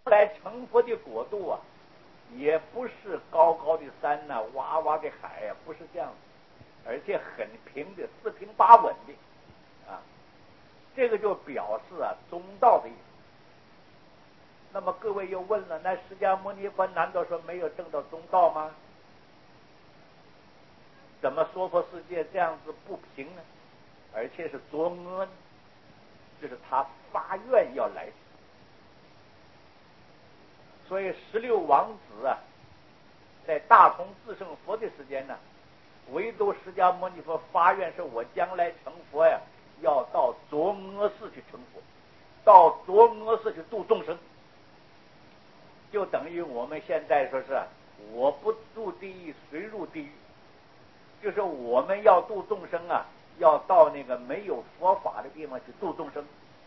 来成佛的国度啊，也不是高高的山呐、洼洼的海呀、不是这样的，而且很平的，四平八稳的啊。这个就表示啊中道的意思。那么各位又问了，那释迦牟尼佛难道说没有证到中道吗？怎么娑婆世界这样子不平呢？而且是作恶呢？就是他发愿要来。所以16王子啊，在大同自成佛的时间呢，唯独释迦牟尼佛发愿说，我将来成佛呀，要到作恶世去成佛，到作恶世去度众生。就等于我们现在说是我不入地狱谁入地狱，就是我们要度众生啊，要到那个没有佛法的地方去度众生。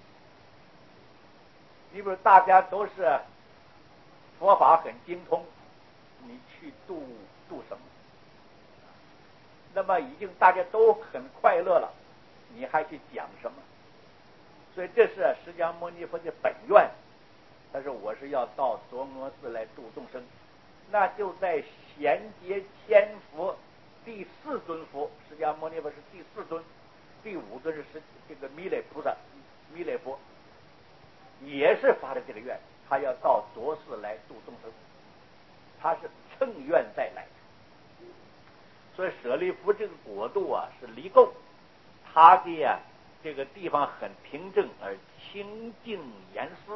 你比如大家都是佛法很精通，你去度什么？那么已经大家都很快乐了，你还去讲什么？所以这是释迦牟尼佛的本愿。他说我是要到作恶世来度众生，那就在贤劫千佛第4尊佛，释迦牟尼佛是第4尊，第5尊是这个弥勒菩萨，弥勒佛也是发了这个愿，他要到浊世来度众生，他是乘愿再来。所以舍利弗这个国度啊是离垢，他的啊这个地方很平正而清净严丝。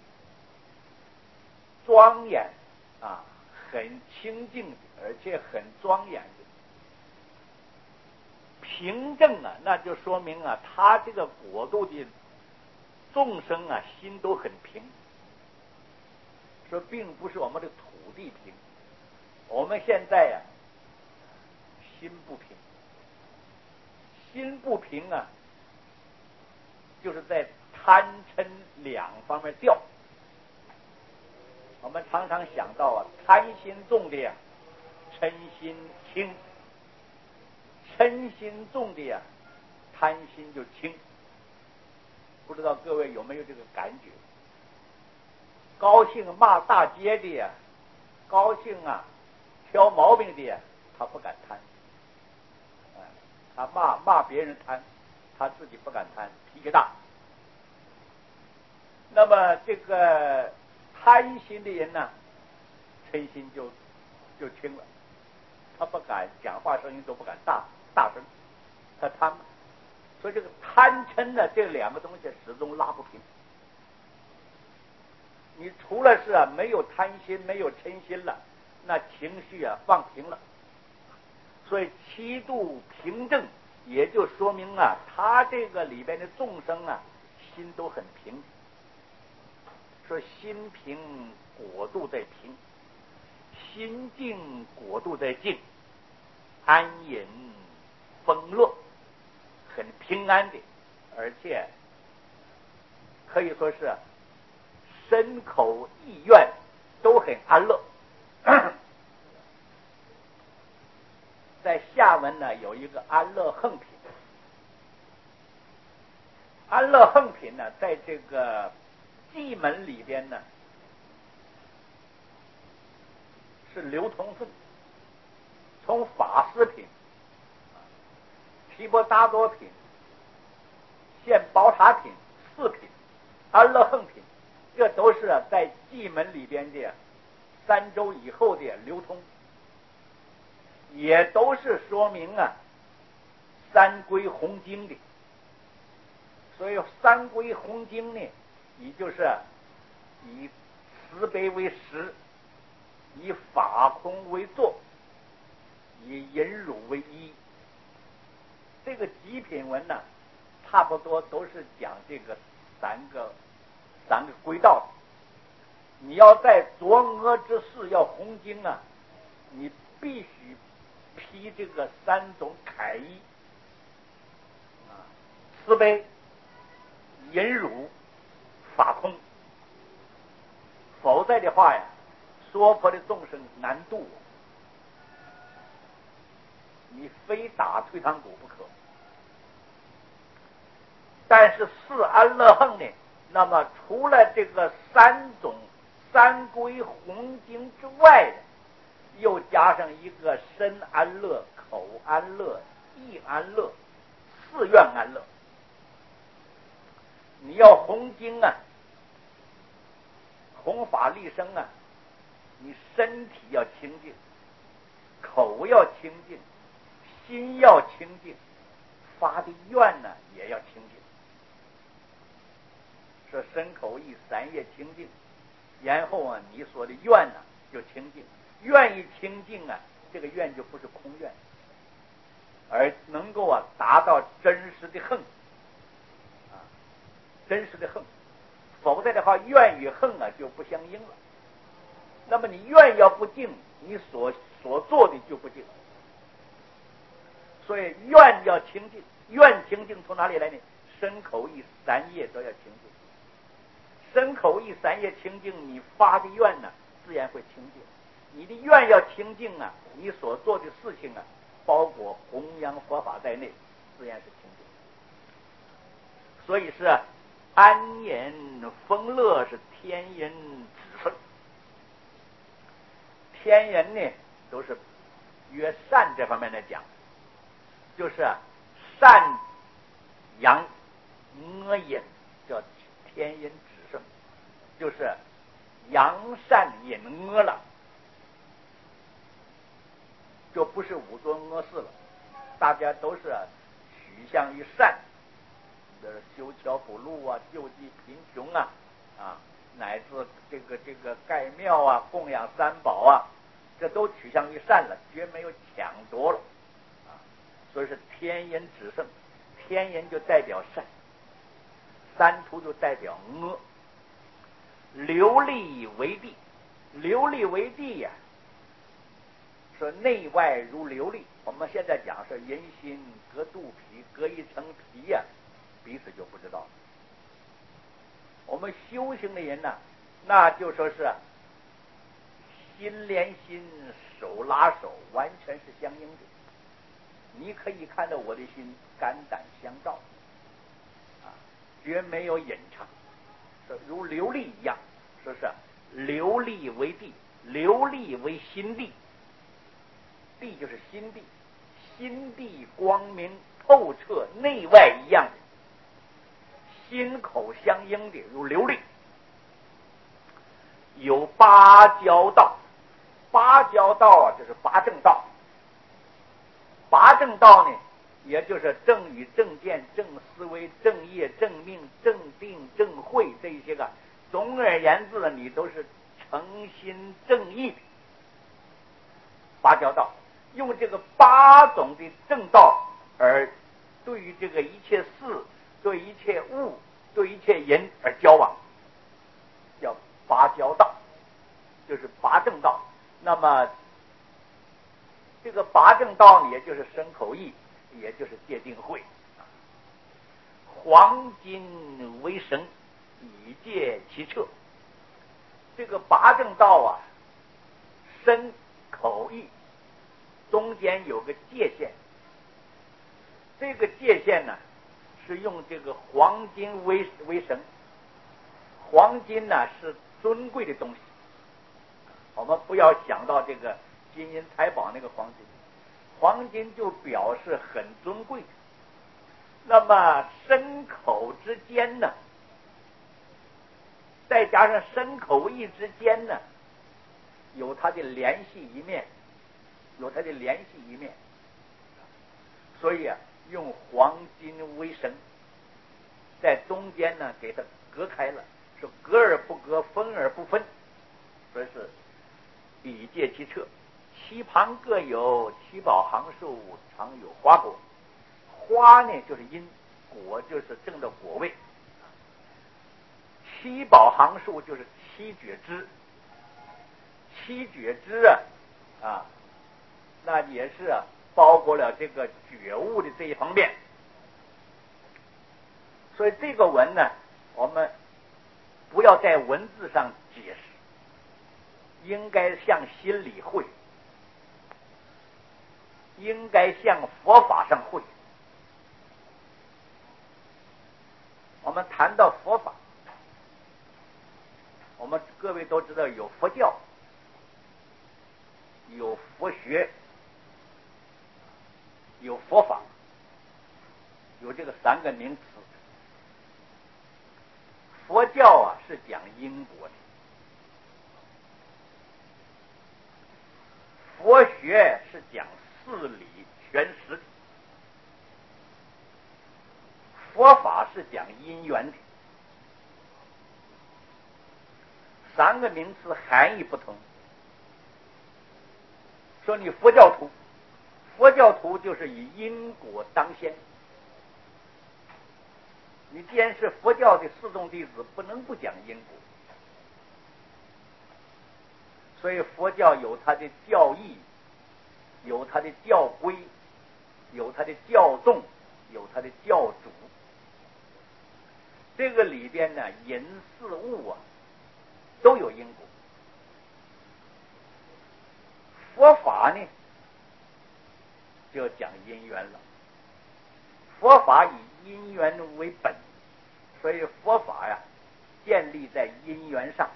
庄严啊，很清净的，而且很庄严的。平正啊，那就说明啊，他这个国度的众生啊，心都很平。说并不是我们的土地平，我们现在呀、心不平，心不平啊，就是在贪嗔2方面掉。我们常常想到啊，贪心重的呀，嗔心轻；嗔心重的呀，贪心就轻。不知道各位有没有这个感觉？高兴骂大街的呀，高兴啊挑毛病的呀，他不敢贪。他骂别人贪，他自己不敢贪，脾气大。那么这个贪心的人呢，嗔心就轻了，他不敢讲话，声音都不敢大声，他贪。所以这个贪嗔呢，这2个东西始终拉不平。你除了是没有贪心，没有嗔心了，那情绪啊放平了。所以7度平正，也就说明啊，他这个里边的众生啊，心都很平。说心平国度在平，心静国度在静，安隐丰乐，很平安的，而且可以说是身口意愿都很安乐。在下文呢有一个安乐横品，安乐横品呢，在这个偈门里边呢是流通分，从法师品、提婆达多品、现宝塔品、4品、安乐横品，这都是在偈门里边的3周以后的流通，也都是说明啊三归弘经的。所以三归弘经呢，也就是以慈悲为实，以法空为座，以忍辱为依。这个极品文呢，差不多都是讲这个三个归道的。你要在作恶之事要弘经啊，你必须披这个3种铠衣啊，慈悲、忍辱、法空，否则的话呀，娑婆的众生难度，你非打退堂鼓不可。但是4安乐横呢，那么除了这个3 三归弘经之外的，又加上一个身安乐、口安乐、意安乐、四愿安乐。你要弘经啊，弘法利生啊，你身体要清净，口要清净，心要清净，发的愿呢也要清净。说身口意三业清净，然后啊，你所的愿呢就清净。愿一清净啊，这个愿就不是空愿，而能够啊达到真实的恨啊，真实的恨。否则的话，愿与恨啊就不相应了。那么你愿要不净，你所做的就不净。所以愿要清净，愿清净从哪里来呢？身口意三业都要清净。身口意三业清净，你发的愿呢自然会清净。你的愿要清净啊，你所做的事情啊，包括弘扬佛法在内，自然是清净。所以是安严丰乐是天人之分。天人呢都是约善这方面来讲，就是善扬恶隐，叫天人之胜，就是扬善隐恶了，就不是五浊恶世了，大家都是取向于善，修桥补路啊，救济贫穷啊，乃至这个盖庙啊，供养三宝啊，这都取向于善了，绝没有抢夺了所以是天人之胜。天人就代表善，三途就代表恶。流利为地，流利为地呀，说内外如流利。我们现在讲是人心隔肚皮，隔一层皮呀，彼此就不知道了。我们修行的人呢，那就说是心连心，手拉手，完全是相应的。你可以看到我的心肝胆相照绝没有隐藏，说如琉璃一样，说是琉璃为地，琉璃为心地，地就是心地，心地光明透彻，内外一样的，心口相应的，如琉璃。有八交道，八交道就是八正道。八正道呢，也就是正语、正见、正思维、正业、正命、正定、正慧这一些个，总而言之你都是诚心正义的。八交道用这个八种的正道，而对于这个一切事、对一切物、对一切人而交往，叫八交道，就是八正道。那么这个八正道呢，也就是身口意，也就是戒定慧。黄金为绳，以戒其彻。这个八正道啊，身口意中间有个界限，这个界限呢是用这个黄金为绳。黄金呢是尊贵的东西，我们不要想到这个金银财宝那个黄金，黄金就表示很尊贵。那么身口之间呢，再加上身口意之间呢，有它的联系一面，有它的联系一面。所以用黄金为绳，在中间呢给它隔开了，说隔而不隔，分而不分，所以是以戒其彻。其旁各有七宝行树，常有花果。花呢就是因，果就是正的果位。七宝行树就是七觉支，七觉支那也是包括了这个觉悟的这一方面。所以这个文呢，我们不要在文字上解释，应该向心里会，应该向佛法上会。我们谈到佛法， 我们各位都知道有佛教，有佛学，有佛法，有这个三个名词。佛教啊是讲因果的，佛学是讲事理全实的，佛法是讲因缘的。三个名词含义不同。说你佛教徒，佛教徒就是以因果当先。你既然是佛教的四众弟子，不能不讲因果。所以佛教有它的教义，有它的教规，有它的教众，有它的教主。这个里边呢，人事物啊都有因果。佛法呢就讲因缘了，佛法以因缘为本，所以佛法呀建立在因缘上。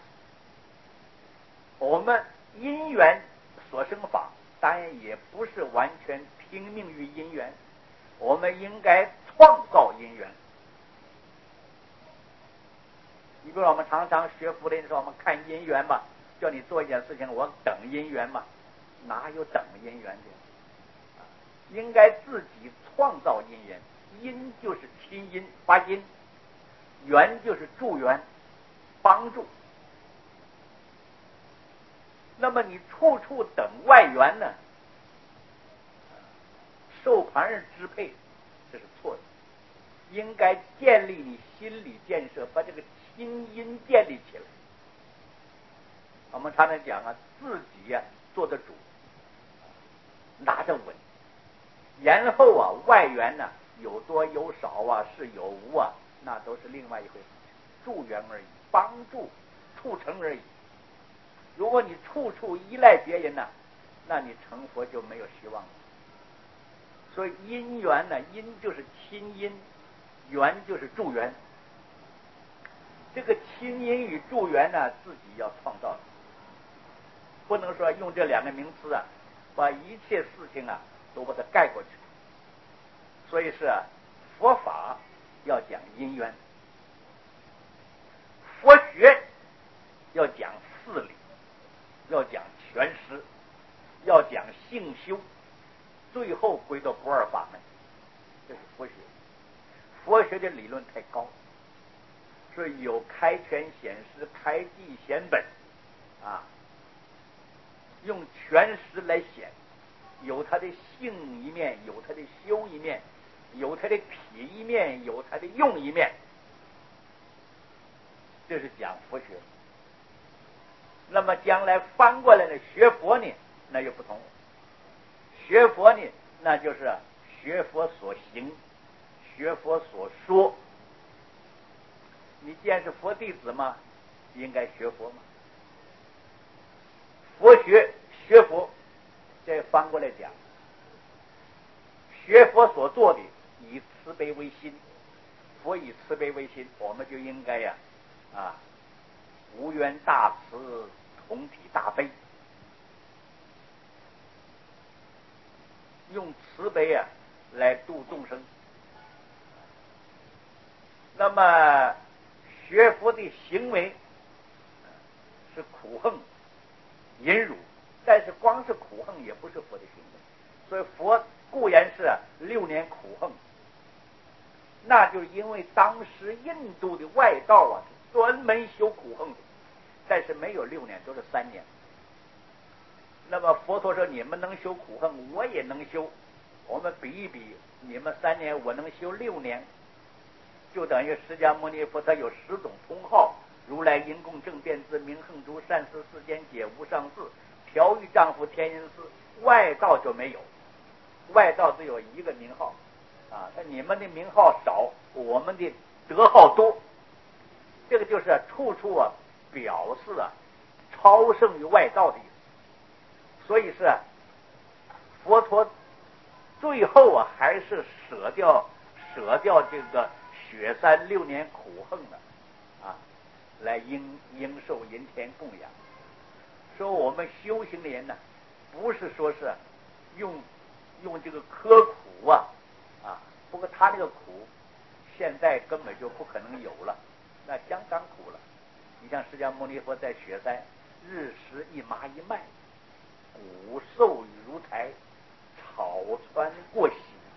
我们因缘所生法，当然也不是完全听命于因缘，我们应该创造因缘。你比如我们常常学佛的时候，我们看因缘嘛，叫你做一件事情，我等因缘嘛，哪有等因缘的？应该自己创造因缘。因就是亲因发心，缘就是助缘帮助。那么你处处等外缘呢，受旁人支配，这是错的。应该建立你心理建设，把这个亲因建立起来。我们常常讲啊，自己呀做得主，拿着稳，然后啊外缘呢有多有少啊，是有无啊，那都是另外一回事，助缘而已，帮助促成而已。如果你处处依赖别人呢，那你成佛就没有希望了。所以因缘呢，因就是亲因，缘就是助缘。这个亲因与助缘呢，自己要创造的，不能说用这两个名词啊，把一切事情啊都把它盖过去。所以是佛法要讲因缘，佛学要讲事理，要讲全实，要讲性修，最后归到不二法门，这是佛学。佛学的理论太高，是有开权显实、开地显本啊，用全实来显，有它的性一面，有它的修一面，有它的体一面，有它的用一面，这是讲佛学。那么将来翻过来呢，学佛呢，那又不同。学佛呢，那就是学佛所行，学佛所说。你既然是佛弟子嘛，应该学佛嘛。佛学学佛，这翻过来讲，学佛所做的以慈悲为心，佛以慈悲为心，我们就应该呀无缘大慈，同体大悲，用慈悲来度众生。那么学佛的行为是苦恨忍辱，但是光是苦恨也不是佛的行为。所以佛固然是6年苦恨，那就是因为当时印度的外道专门修苦恨的，但是没有6年，都是3年。那么佛陀说，你们能修苦恨，我也能修，我们比一比，你们3年，我能修6年，就等于释迦牟尼佛他有10种通号：如来因供正遍知明恒珠善思世间解无上士调御丈夫天人师。外道就没有，外道只有一个名号你们的名号少，我们的德号多。这个就是处处表示超胜于外道的意思。所以是佛陀最后还是舍掉这个雪山6年苦恨的来应受阴天供养。说我们修行的人呢，不是说是用这个刻苦啊，不过他这个苦现在根本就不可能有了，那相当苦了。你像释迦牟尼佛在雪山，日食一麻一麦，骨瘦如柴，草穿过隙，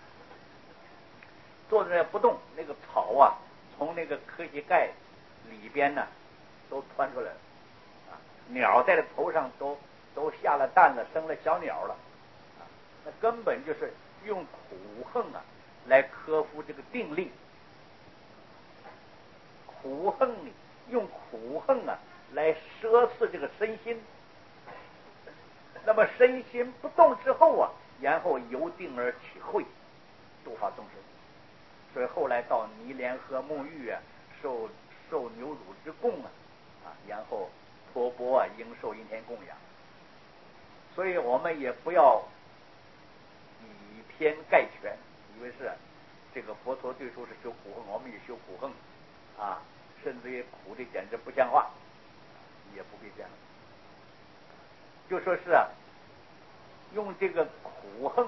坐在那不动，那个草啊从那个科膝盖里边呢都穿出来了，鸟在这头上都下了蛋了，生了小鸟了，那根本就是用苦恨来克服这个定力，用苦恨来摄持这个身心。那么身心不动之后然后由定而起慧，度化众生。所以后来到泥莲河沐浴受牛乳之供然后托钵应受阴天供养。所以我们也不要以偏概全，以为是这个佛陀最初是修苦恨，我们也修苦恨甚至于苦的简直不像话，也不必这样。就说是用这个苦恨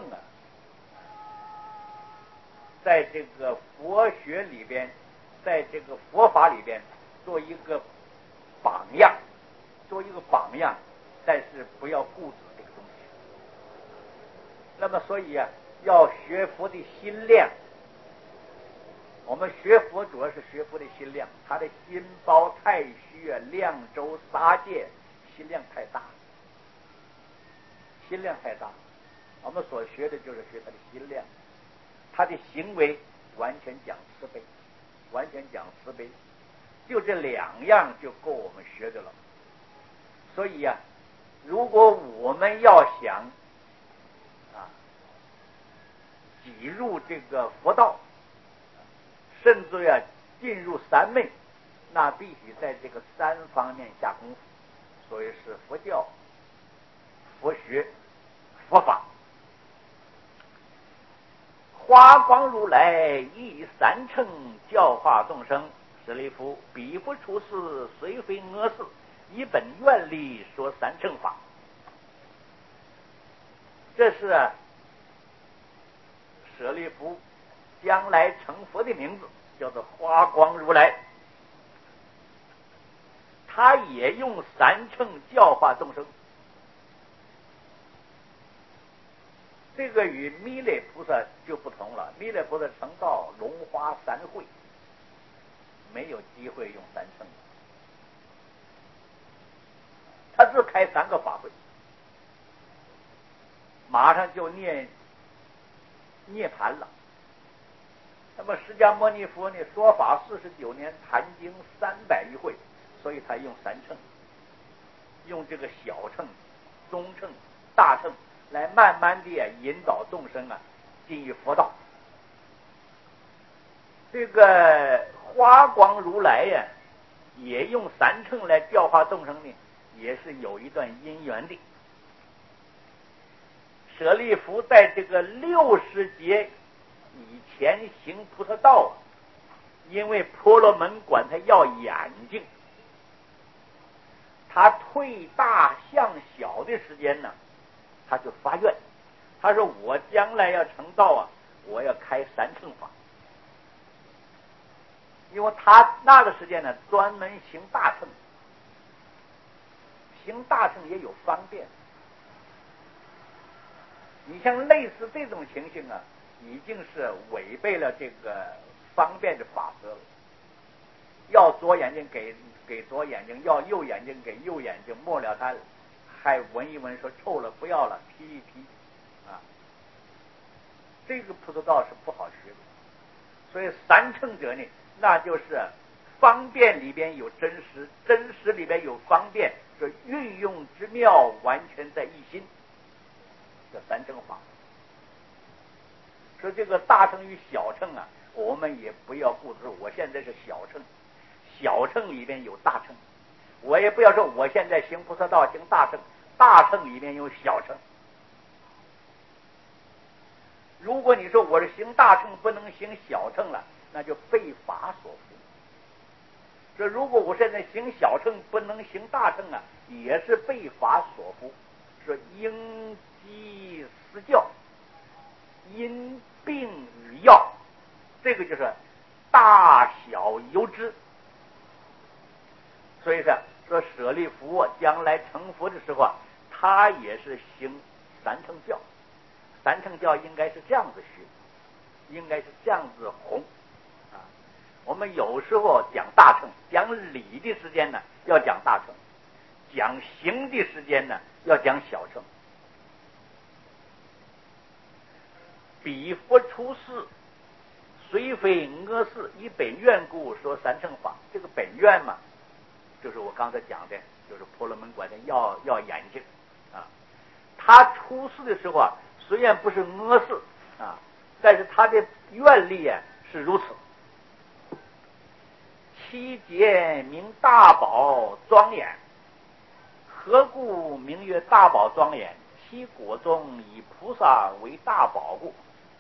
在这个佛学里边，在这个佛法里边做一个榜样，但是不要固执这个东西。那么所以要学佛的心量。我们学佛主要是学佛的心量，他的心包太虚量周撒界，心量太大，我们所学的就是学他的心量，他的行为完全讲慈悲，就这两样就够我们学的了。所以如果我们要想挤入这个佛道，甚至进入三昧，那必须在这个三方面下功夫。所以是佛教、佛学、佛法。华光如来以三乘教化众生，舍利弗，彼不出世，虽非阿世，以本愿力说三乘法。这是舍利弗将来成佛的名字，叫做华光如来。他也用三乘教化众生，这个与弥勒菩萨就不同了。弥勒菩萨成道龙华三会，没有机会用三乘，他只开3个法会，马上就涅盘了。那么释迦牟尼佛呢，说法49年，谈经300余会，所以他用三乘，用这个小乘、中乘、大乘来慢慢地引导众生进入佛道。这个华光如来也用三乘来教化众生呢，也是有一段因缘的。舍利弗在这个60劫以前行菩萨道因为婆罗门管他要眼睛，他退大向小的时间呢，他就发愿，他说我将来要成道我要开三乘法。因为他那个时间呢专门行大乘，行大乘也有方便。你像类似这种情形已经是违背了这个方便的法则了。要左眼睛给左眼睛，要右眼睛给右眼睛，末了他还闻一闻说臭了不要了，批一批这个菩萨道是不好学的。所以三乘者呢，那就是方便里边有真实，真实里边有方便，这运用之妙完全在一心，这三乘法。说这个大乘与小乘我们也不要固执，我现在是小乘，小乘里边有大乘，我也不要说我现在行菩萨道行大乘，大乘里面有小乘。如果你说我是行大乘不能行小乘了，那就被法所缚。 说如果我现在行小乘不能行大乘啊，也是被法所缚。说应机施教，因病与药，这个就是大小由之。所以说舍利弗将来成佛的时候啊，他也是行三乘教。三乘教应该是这样子学，应该是这样子弘啊。我们有时候讲大乘，讲理的时间呢要讲大乘，讲行的时间呢要讲小乘。彼佛出世，虽非阿世，以本愿故说三乘法。这个本愿嘛，就是我刚才讲的，就是婆罗门果的要眼睛啊。他出世的时候啊，虽然不是阿世啊，但是他的愿力啊是如此。七节名大宝庄严，何故名曰大宝庄严？其果中以菩萨为大宝故。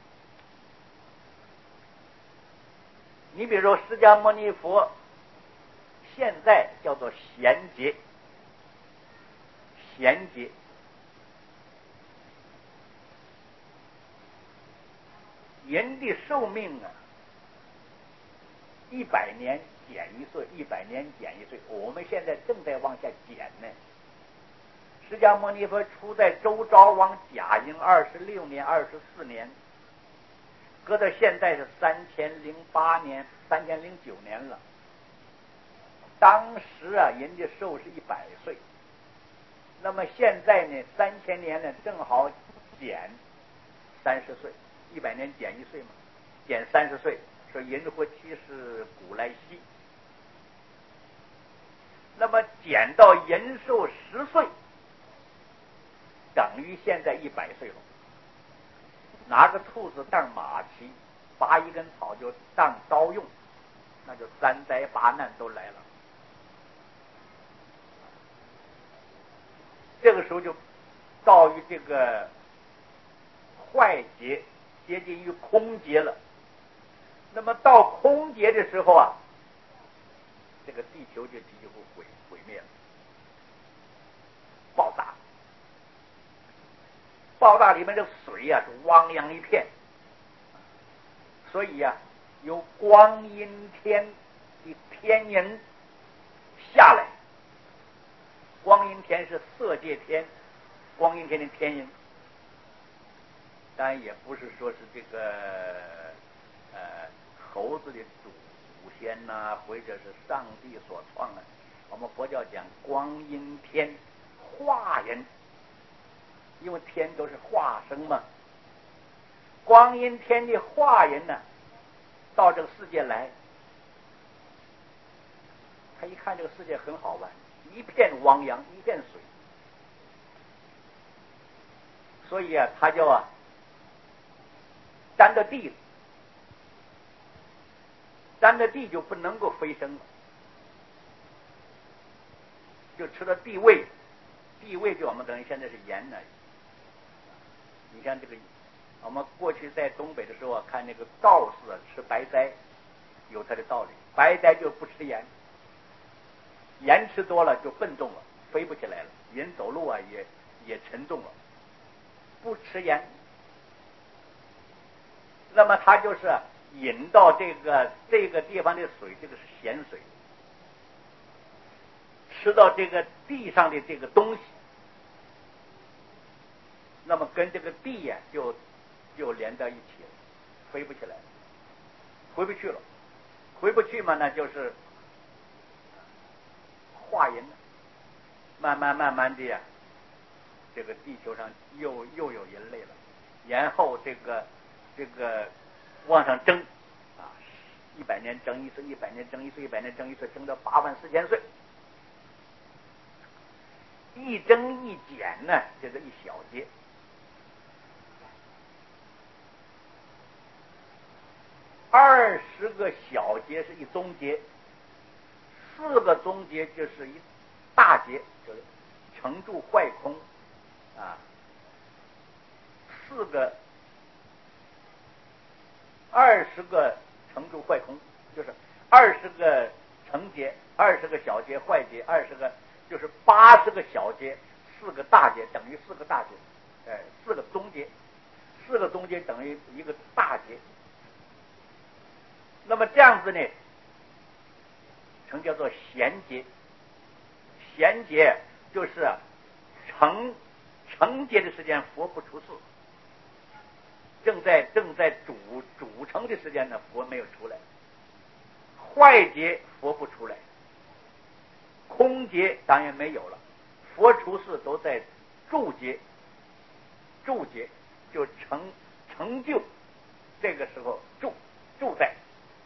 你比如说释迦牟尼佛现在叫做贤劫，贤劫人的寿命啊，100年减1岁，100年减1岁，我们现在正在往下减呢。释迦牟尼佛出在周昭王甲寅26年、24年，搁到现在是3008年、3009年了。当时啊，人家寿是100岁，那么现在呢，3000年呢，正好减30岁，100年减1岁嘛，减30岁，说人活期是古来稀。那么减到人寿10岁，等于现在100岁了。拿个兔子当马骑，拔一根草就当刀用，那就3灾8难都来了。这个时候就到于这个坏劫，接近于空劫了。那么到空劫的时候啊，这个地球就几乎毁灭了，爆炸。爆炸里面的水啊是汪洋一片，所以啊，有光阴天的天人下来。光阴天是色界天，光阴天的天人，当然也不是说是这个猴子的祖先呐、或者是上帝所创的。我们佛教讲光阴天化人，因为天都是化生嘛。光阴天的化人呢，到这个世界来，他一看这个世界很好玩，一片汪洋，一片水，所以啊，他就沾着地，沾着地就不能够飞升了，就吃了地味。地味就我们等于现在是盐呢。你像这个，我们过去在东北的时候看那个道士吃白斋，有他的道理。白斋就不吃盐，盐吃多了就笨重了，飞不起来了，人走路啊也沉重了。不吃盐，那么他就是引到这个地方的水，这个是咸水，吃到这个地上的这个东西，那么跟这个地呀就连到一起了，飞不起来，回不去了，回不去嘛，那就是化人了。慢慢的呀，这个地球上又有人类了，然后这个往上争啊，100年争1岁，100年争1岁，100年争1岁，争到84000岁。一增一减呢，就是一小节。20个小节是一中节，4个中节就是一大节，就是成住坏空啊。20个成住坏空，就是20个成节，20个小节坏节，20个就是80个小节，4个大节等于4个大节，4个中节，4个中节等于1个大节。那么这样子呢，称叫做闲节。闲节就是成节的时间佛不出世，正在主成的时间呢，佛没有出来。坏节佛不出来，空节当然没有了，佛出世都在住节，住节就成就，这个时候住在。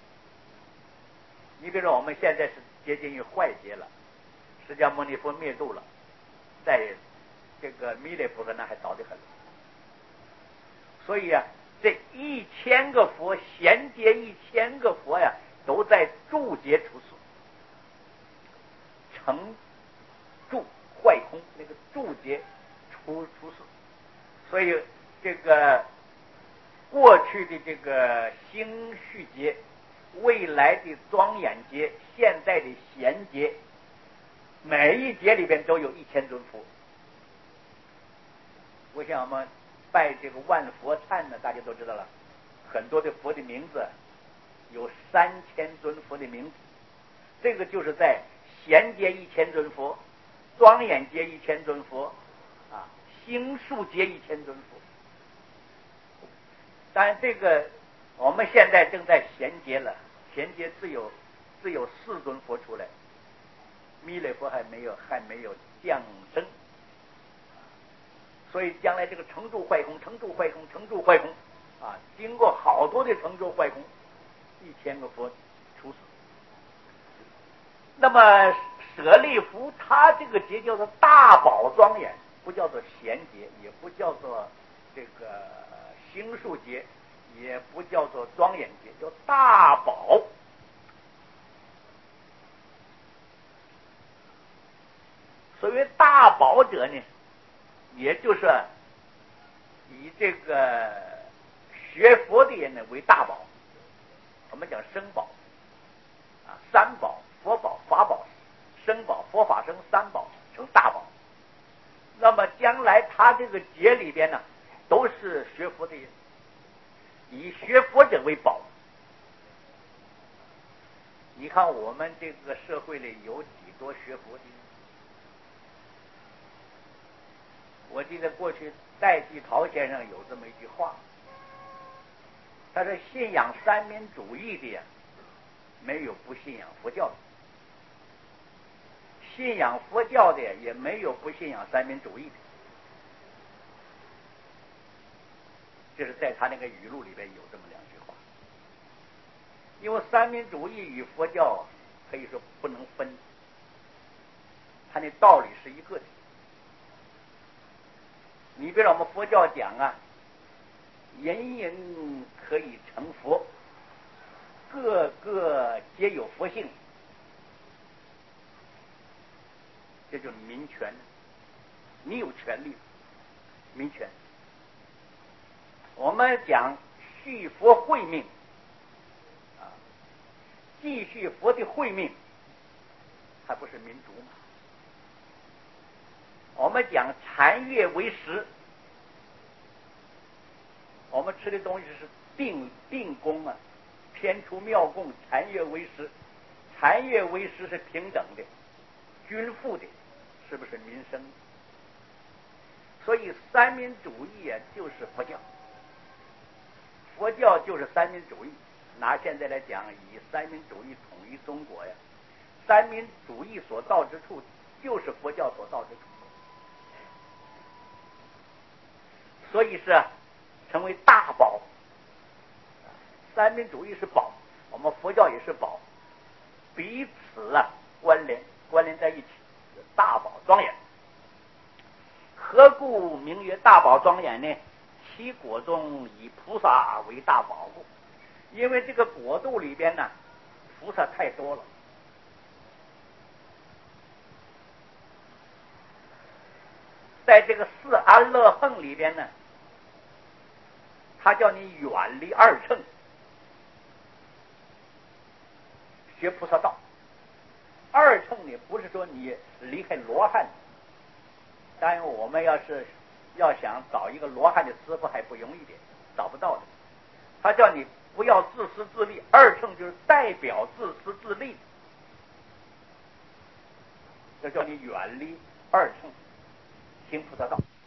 你比如说我们现在是接近于坏节了，释迦牟尼佛灭度了，在这个弥勒菩萨那还早得很。所以啊，这1000个佛，闲节1000个佛呀，都在住节出世，成住坏空那个住节出世。所以这个过去的这个兴续节，未来的庄严节，现在的闲节，每一节里边都有1000尊佛。我想我们拜这个万佛忏呢，大家都知道了，很多的佛的名字有3000尊佛的名字，这个就是在闲节1000尊佛，庄严节1000尊佛啊，兴述节1000尊佛。当然这个我们现在正在闲节了，闲节只有4尊佛出来，弥勒佛还没有降生。所以将来这个成住坏空啊，经过好多的成住坏空，1000个佛出世。那么舍利弗他这个节叫做大宝庄严，不叫做闲节，也不叫做这个兴述节，也不叫做庄严节，叫大宝。所谓大宝者呢，也就是以这个学佛的人呢为大宝。我们讲生宝啊，3宝：佛宝、法宝、生宝，佛法生3宝成大宝。那么将来他这个节里边呢，都是学佛的人，以学佛者为宝。你看我们这个社会里有几多学佛的人？我记得过去戴季陶先生有这么一句话，他说信仰三民主义的呀，没有不信仰佛教的；信仰佛教的也没有不信仰三民主义的。这是在他那个语录里边有这么2句话。因为三民主义与佛教可以说不能分，它的道理是一个的。你比如我们佛教讲啊，人人可以成佛，个个皆有佛性，这就是民权。你有权利，民权。我们讲续佛慧命啊，继续佛的慧命，还不是民主吗？我们讲禅悦为食，我们吃的东西是定供啊，天出妙供，禅悦为食。禅悦为食是平等的，均富的，是不是民生？所以三民主义啊，就是佛教，佛教就是三民主义。拿现在来讲，以三民主义统一中国呀，三民主义所到之处，就是佛教所到之处。所以是成为大宝。三民主义是宝，我们佛教也是宝，彼此啊关联在一起，大宝庄严。何故名曰大宝庄严呢？其果中以菩萨为大宝故。因为这个国度里边呢，菩萨太多了。在这个四安乐横里边呢，他叫你远离二乘，学菩萨道。 二乘呢，不是说你离开罗汉，当然我们要想找一个罗汉的师傅还不容易点，找不到的。他叫你不要自私自利，二乘就是代表自私自利，这叫你远离二乘，行菩萨道。